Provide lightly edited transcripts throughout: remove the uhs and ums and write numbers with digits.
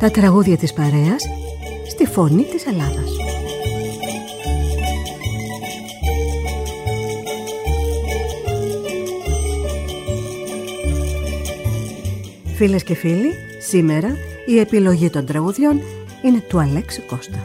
Τα τραγούδια της παρέας στη φωνή της Ελλάδας. Φίλες και φίλοι, σήμερα η επιλογή των τραγουδιών είναι του Αλέξη Κώστα.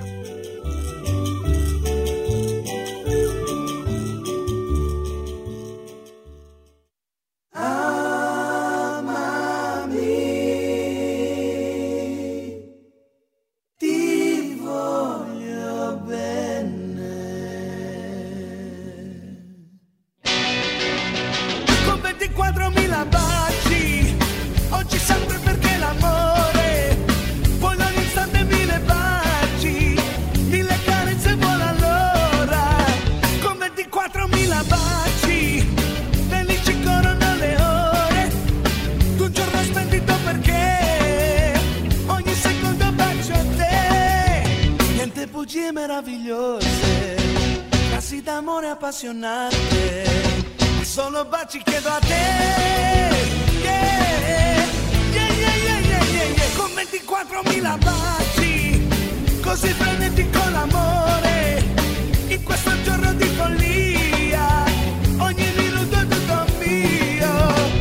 Solo baci chiedo a te, yeah, yeah, yeah, yeah, yeah, yeah, yeah. Con 24.000 baci, così frenetico l'amore, in questo giorno di follia, ogni minuto è tutto mio.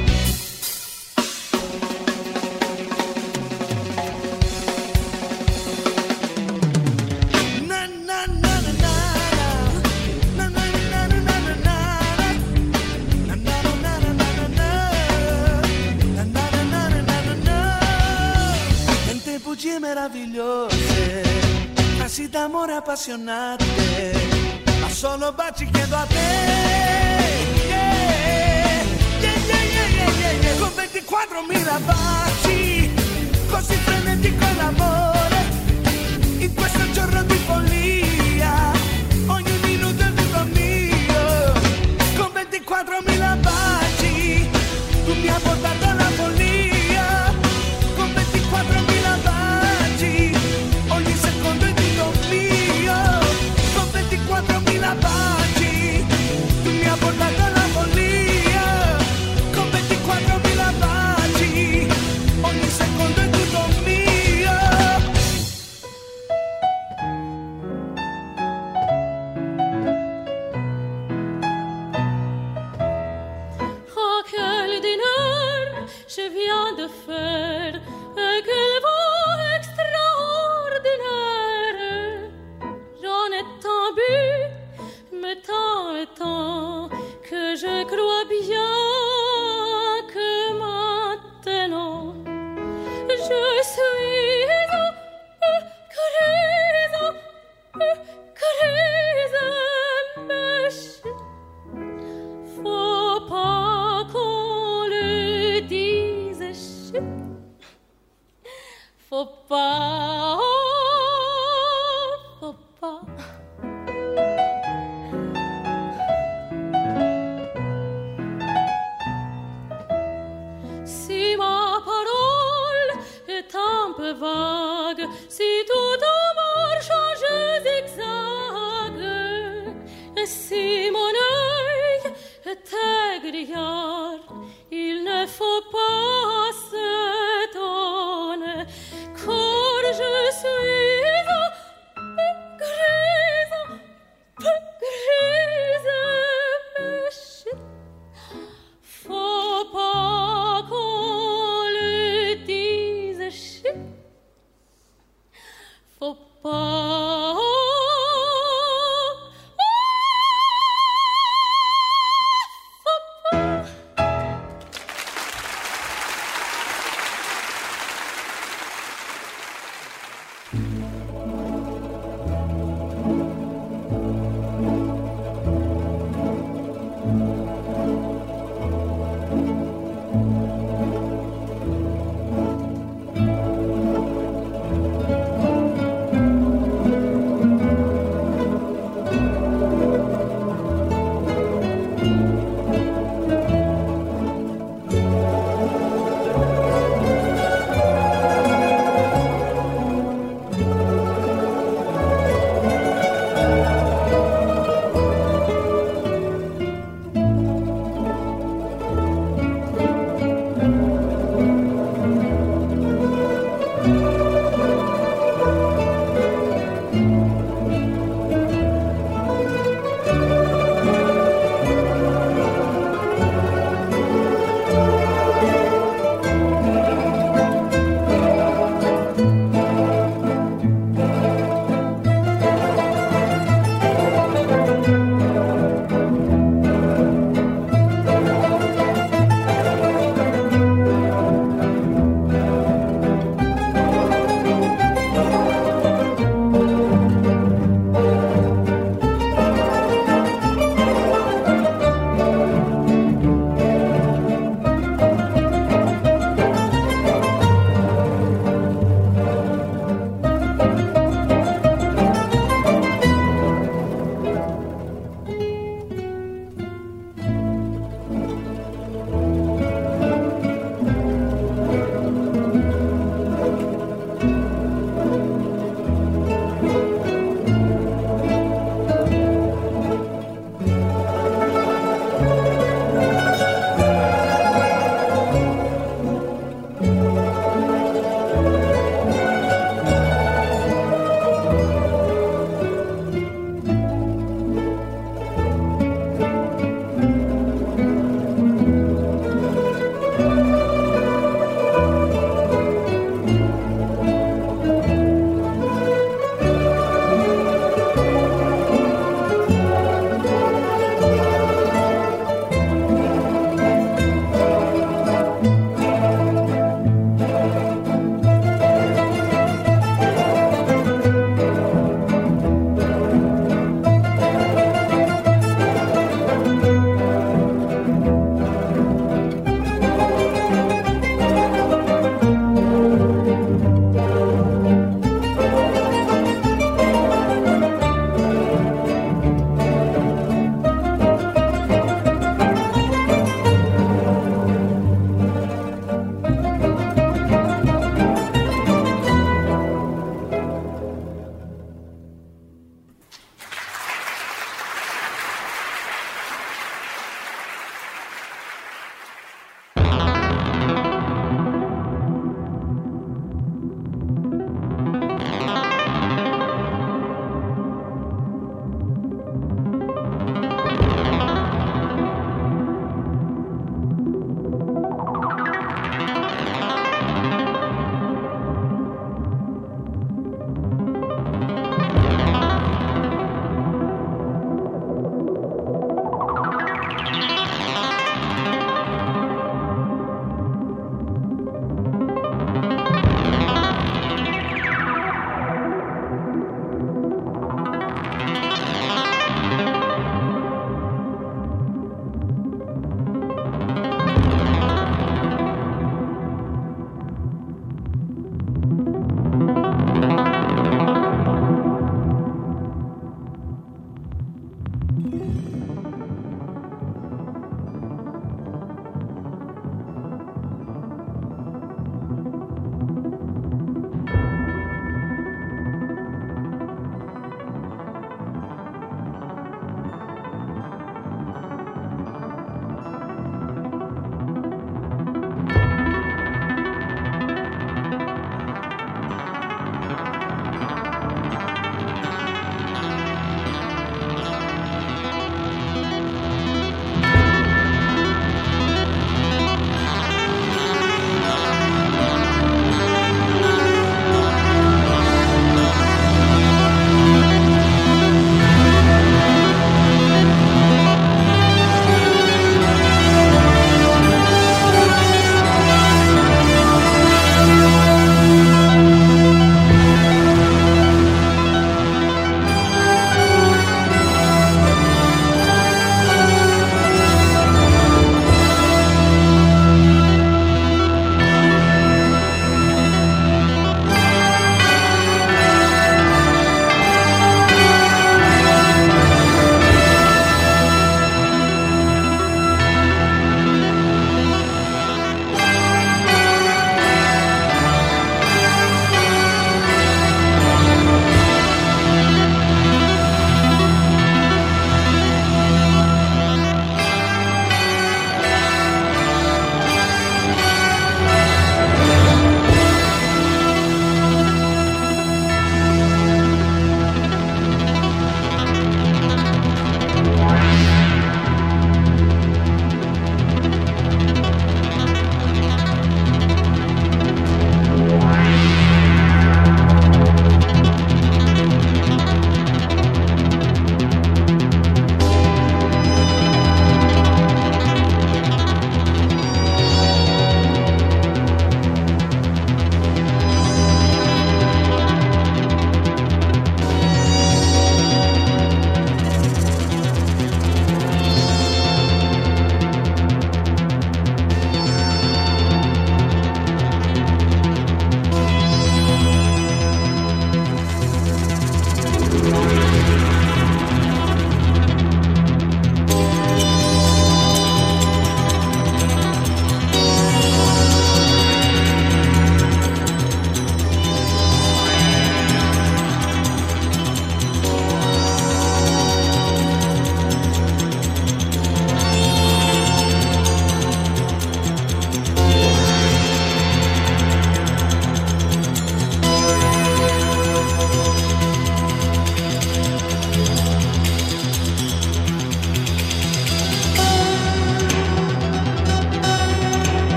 Na na na na na. Bugie meravigliose, frasi d'amore appassionate, ma solo baci chiedo a te, yeah, yeah, yeah, yeah, yeah, yeah, yeah. Con 24.000 baci, così frenetico l'amore, in questo giorno di follia, ogni minuto è tutto mio. Con 24.000 baci, tu mi hai portato alla follia, con 24.000 baci, ogni secondo è tutto mio. Con 24.000 baci, tu mi hai portato alla follia, con 24.000 baci, ogni secondo è tutto mio.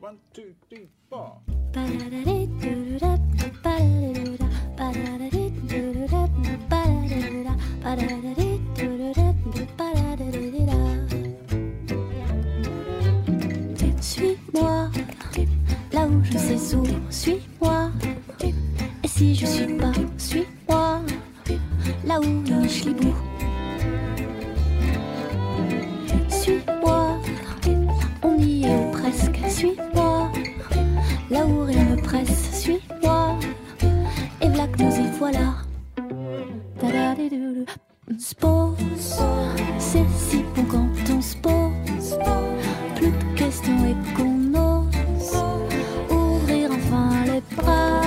1, 2, 3, 4. Suis-moi, là où je sais où, suis-moi. Et si je suis pas, suis-moi, là où le schlibou. Suis-moi, on y est ou presque, suis-moi, là où rien ne presse, suis-moi, et v'là que nous y voilà. Se pose, c'est si bon quand on se pose, plus de questions et qu'on ose ouvrir enfin les bras.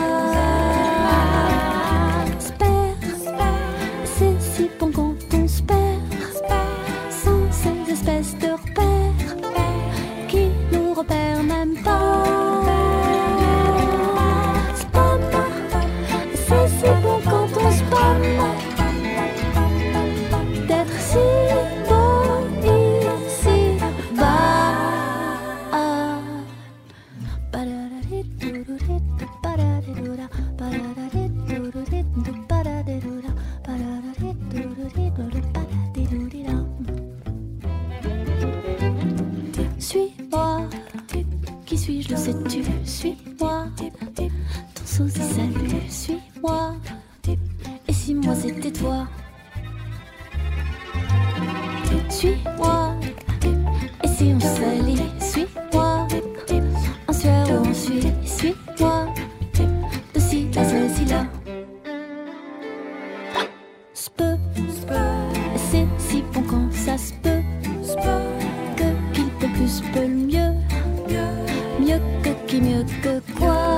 Se perd, c'est si bon quand on se perd, sans ces espèces de repères qui nous repèrent même pas. Spam, c'est si bon quand on spam, d'être si beau ici bas. Suis-moi, qui suis-je, le sais-tu? Suis-moi, ton sosie salut, suis-moi, et si moi c'était toi? Suis-moi, et si on salit, suis-moi, en sueur ou en suie, suis-moi, de ci à ceci là. S'peut, c'est si bon quand ça se peut, que qu'il peut plus peut le mieux, mieux que qui, mieux que quoi.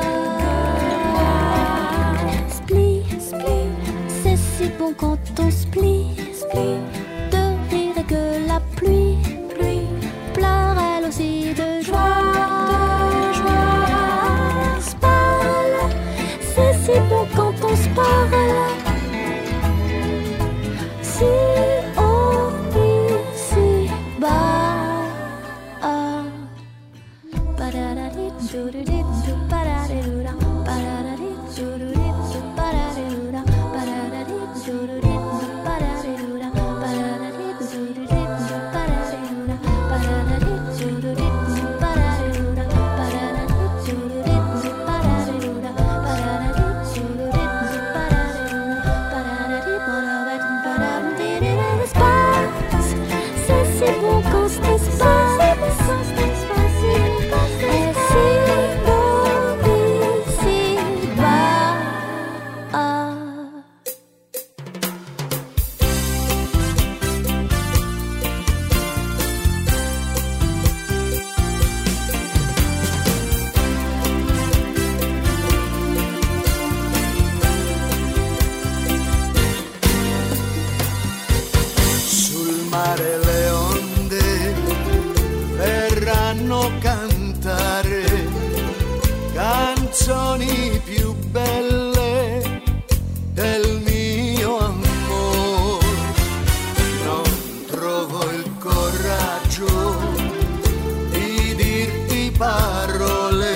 Spli, c'est si bon quand on splie, de rire et que la pluie pleure elle aussi de joie. Spal, c'est si bon quand on se parle, si haut ici bas. Canzoni più belle del mio amor, non trovo il coraggio di dirti parole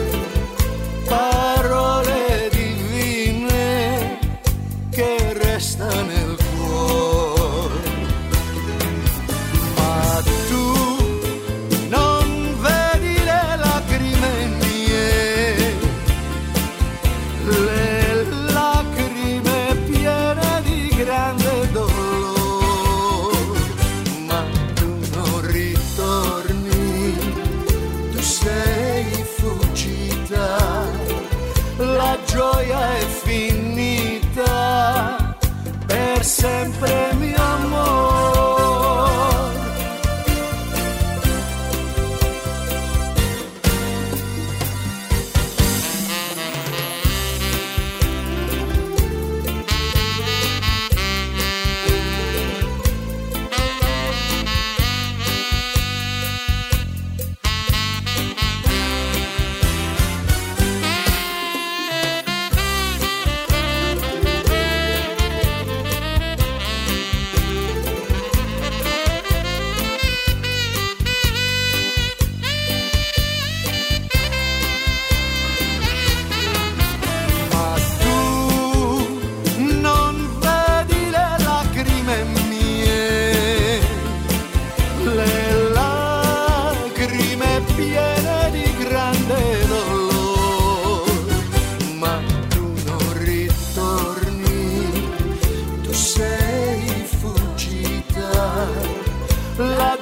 divine che resta nel cuore.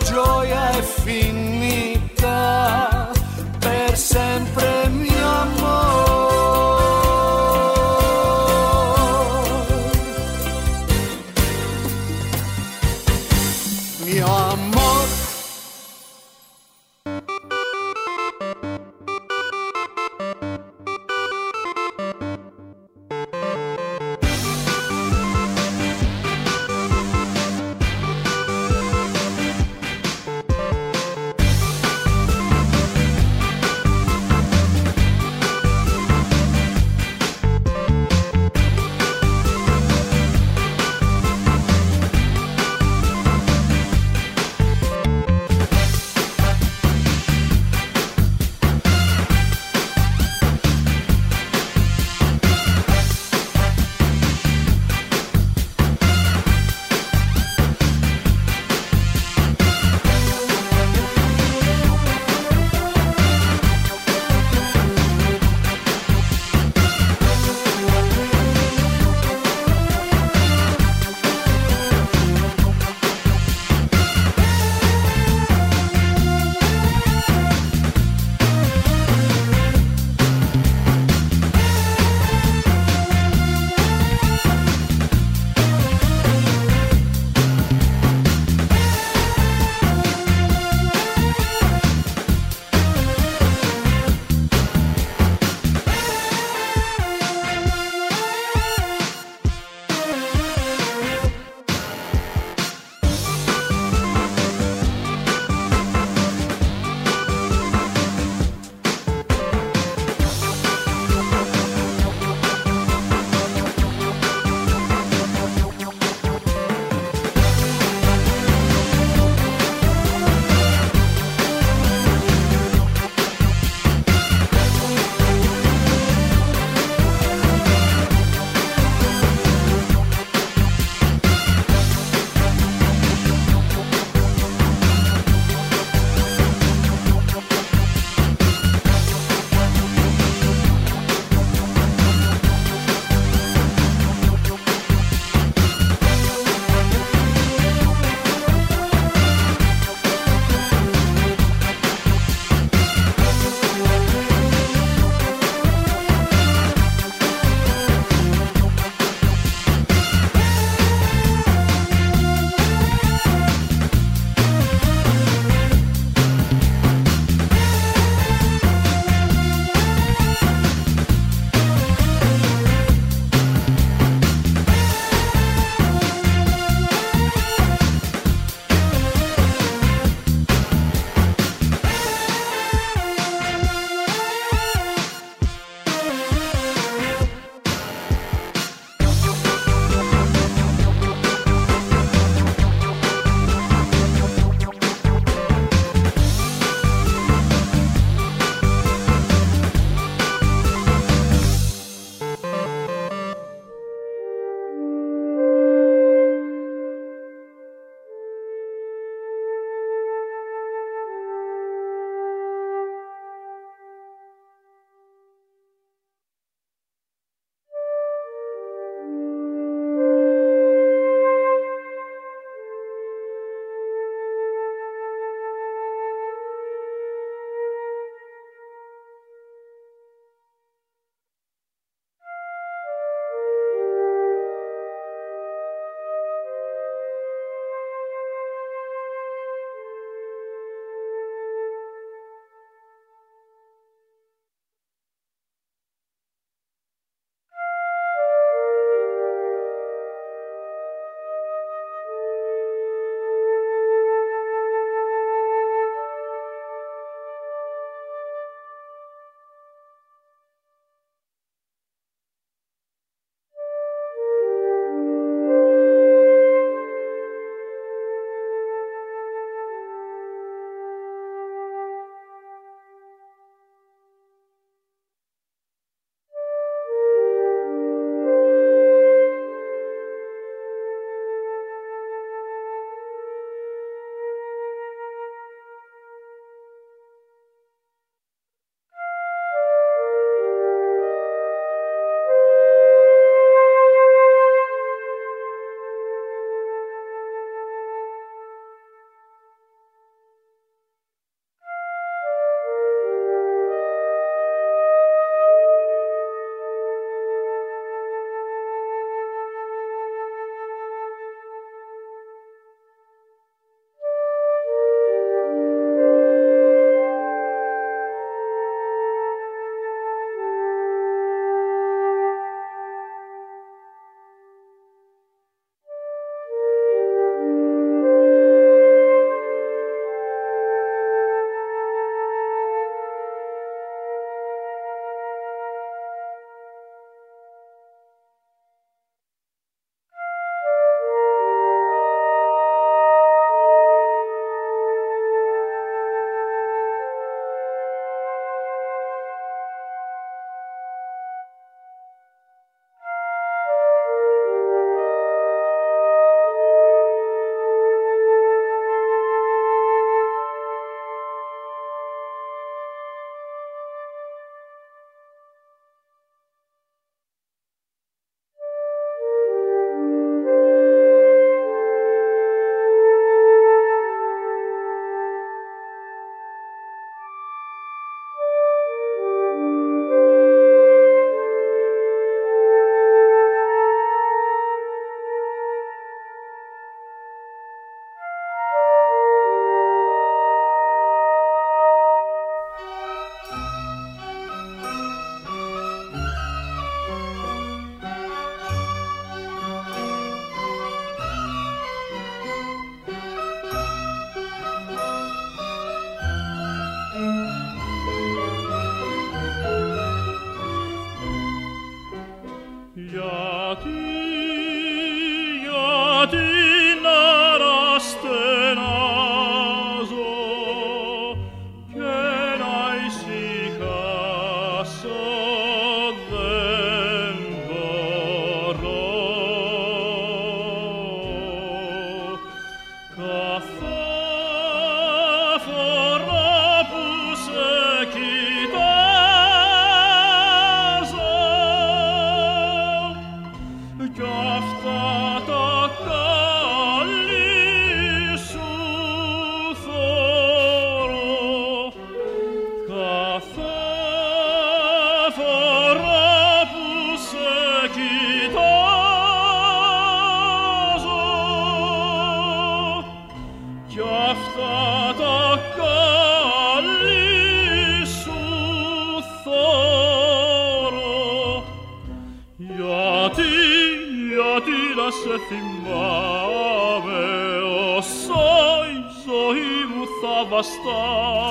gioia è finita, per sempre mio amor, mio amor. αυτά τα καλή σου θωρώ. Γιατί να σε θυμάμαι όσο η ζωή μου θα βαστά,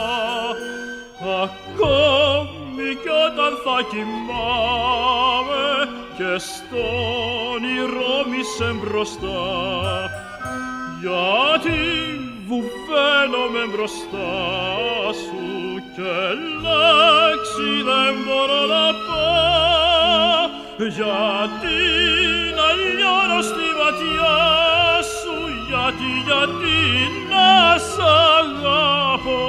ακόμη κι όταν θα κοιμάμαι και στον όνειρο μη σε μπροστά. Γιατί βουβαίνομαι μπροστά σου και λέξη δεν μπορώ να πω. Γιατί να λιώνω στη ματιά σου, γιατί να σ' αγαπώ.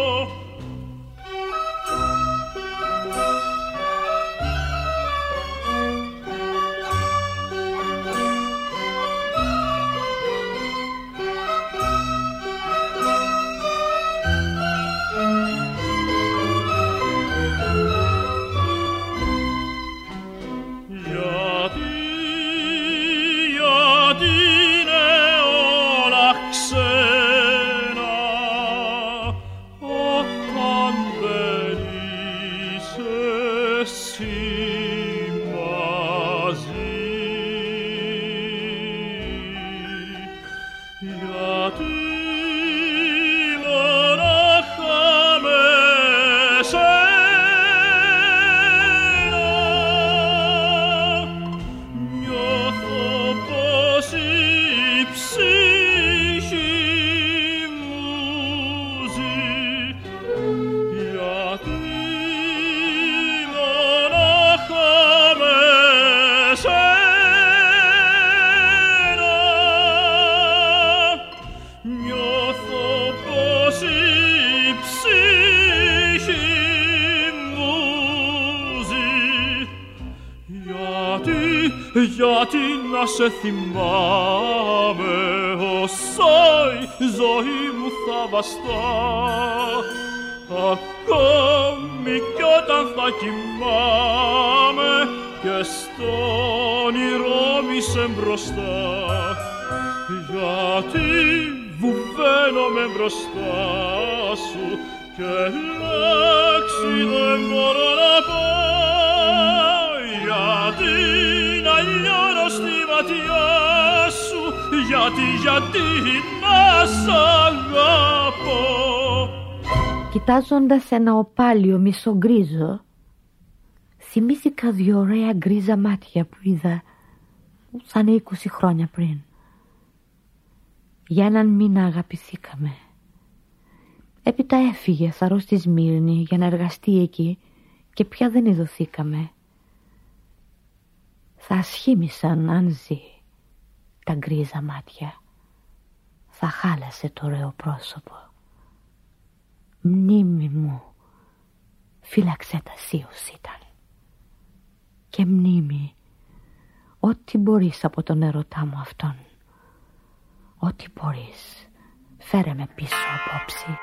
Γιατί να σε θυμάμαι όσο η ζωή μου θα βαστά, ακόμη κι όταν θα κοιμάμαι και στον όνειρο μη σε μπροστά. Γιατί βουβαίνομαι μπροστά σου και λέξη δεν μπορώ να πω. Γιατί να λιώνω στη ματιά σου, γιατί να σ' αγαπώ. Κοιτάζοντας ένα οπάλιο μισογκρίζο, θυμήθηκα δυο ωραία γκρίζα μάτια που είδα σαν 20 χρόνια πριν. Για έναν μήνα αγαπηθήκαμε. Έπειτα έφυγε θαρώ στη Σμύρνη για να εργαστεί εκεί και πια δεν ειδωθήκαμε. Θα ασχήμησαν αν ζει τα γκρίζα μάτια. Θα χάλασε το ωραίο πρόσωπο. Μνήμη μου, φύλαξέ τα σίως ήταν. Και μνήμη, ό,τι μπορείς από τον ερωτά μου αυτόν. Ό,τι μπορείς, φέρε με πίσω απόψη.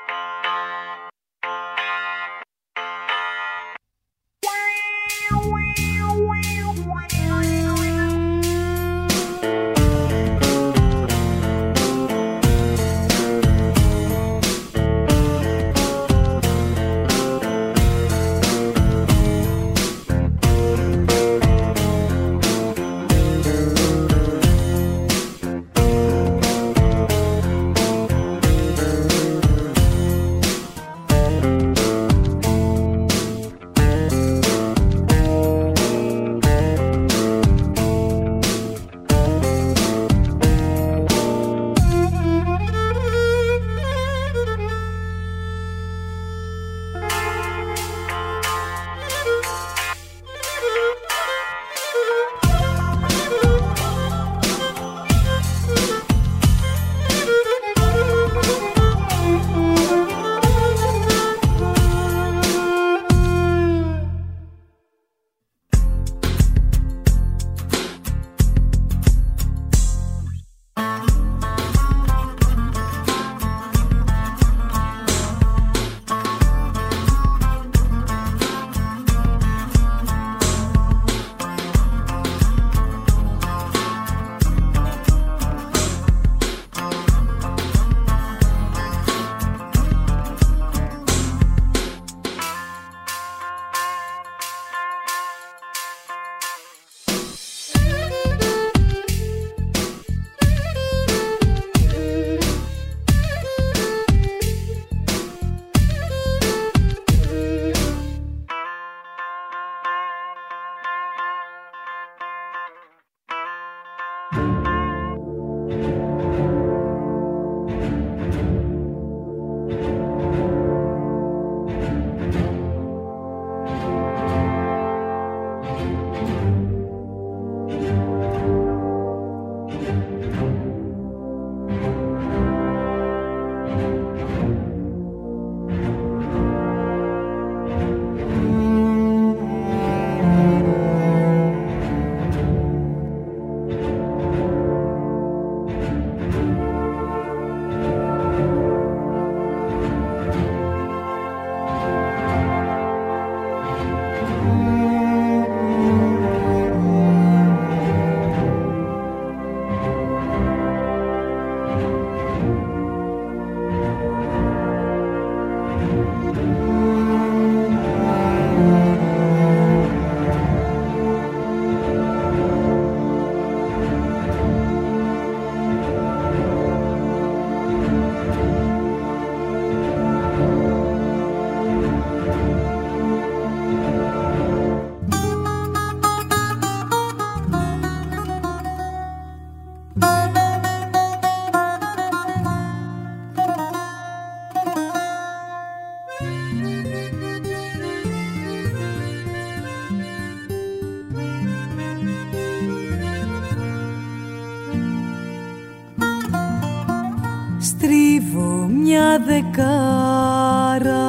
κρύβω μια δεκάρα,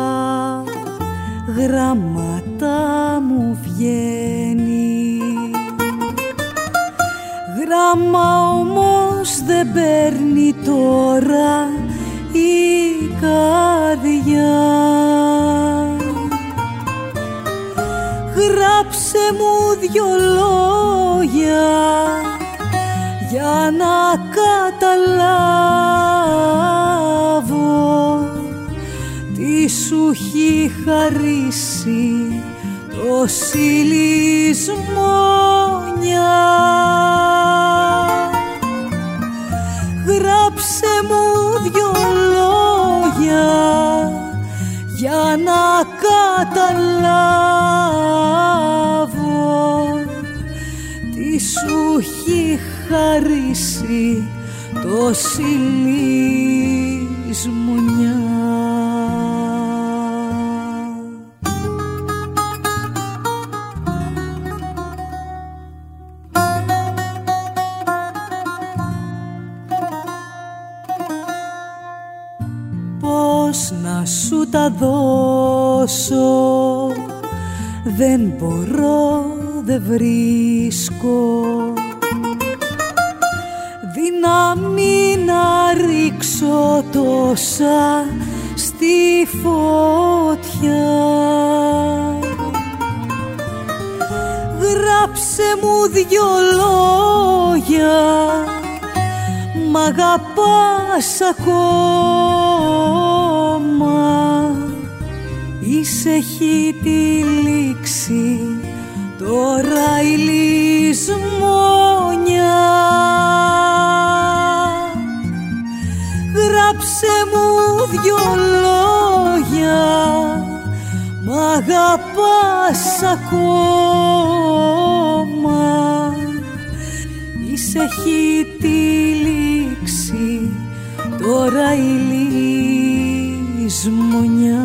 γράμματα μου βγαίνει. Γράμμα όμως δεν παίρνει τώρα η καρδιά. Γράψε μου δυο λόγια για να καταλάβω τι σου έχει χαρίσει τόση λησμόνια. Γράψε μου δυο λόγια για να καταλάβω τι σου έχει χαρίσει τόση λησμονιά. Πώς να σου τα δώσω, δεν μπορώ, δεν βρίσκω δύναμη να ρίξω τόσα στη φωτιά. Γράψε μου δυο λόγια, μ' αγαπάς ακόμα, έχει τη λήξη τώρα η λησμόνια. Γράψε μου δυο λόγια, μ' αγαπάς ακόμα, έχει τη λήξη τώρα η λησμονιά.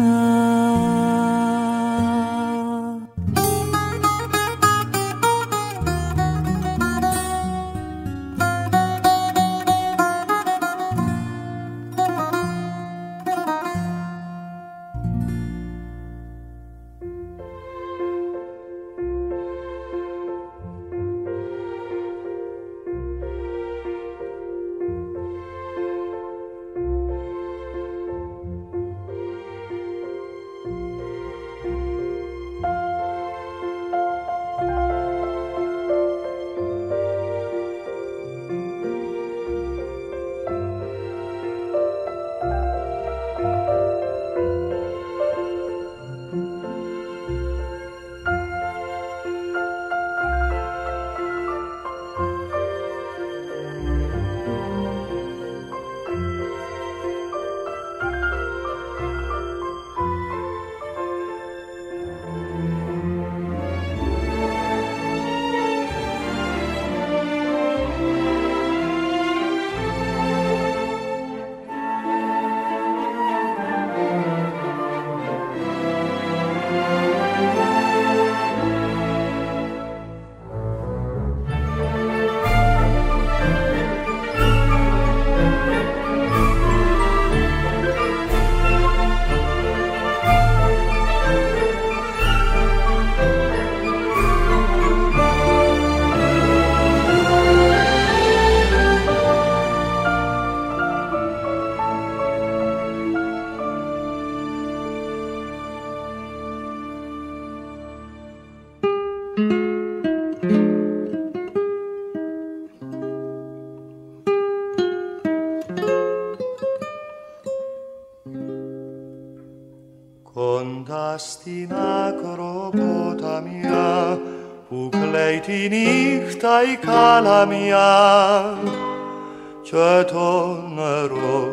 Κοντά στην ακροποταμιά που κλαίει τη νύχτα η καλαμιά και το νερό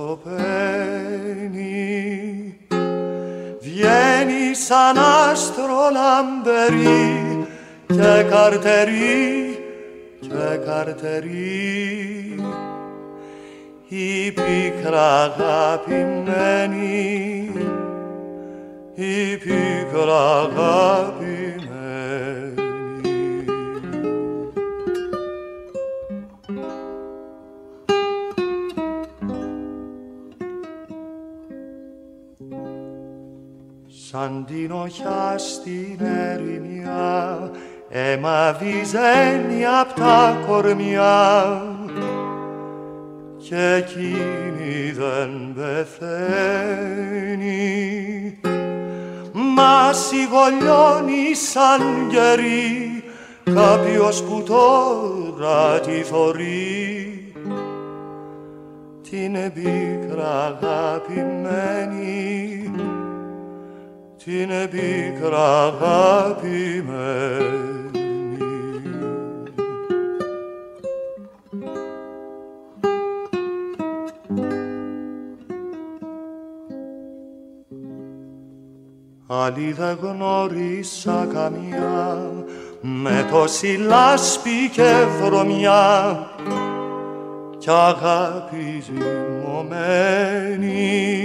σωπαίνει, βγαίνει σαν άστρο λαμπερή και καρτερή και καρτερή η πίκρα αγαπημένη, η πίκρα αγαπημένη. σαν την οχιά στην ερημιά, αίμα βυζένει απ' τα κορμιά και εκείνη δεν πεθαίνει, μα σιγολιώνει σαν γερή κάποιος που τώρα τη θωρεί, την πίκρα αγαπημένη, την πίκρα αγαπημένη. Άλλη δεν γνώρισα καμιά, με τόση λάσπη και βρωμιά κι αγάπη ζυμωμένη.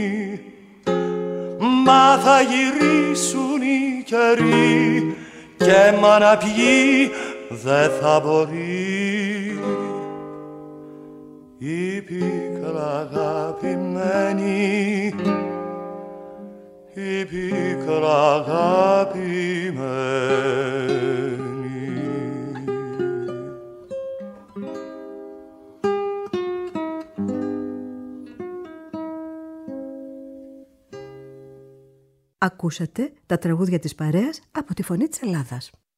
Μα θα γυρίσουν οι καιροί και μα να πιει δεν θα μπορεί, η πίκρα αγαπημένη, η πίκρα αγαπημένη. Ακούσατε τα τραγούδια της παρέας από τη Φωνή της Ελλάδας.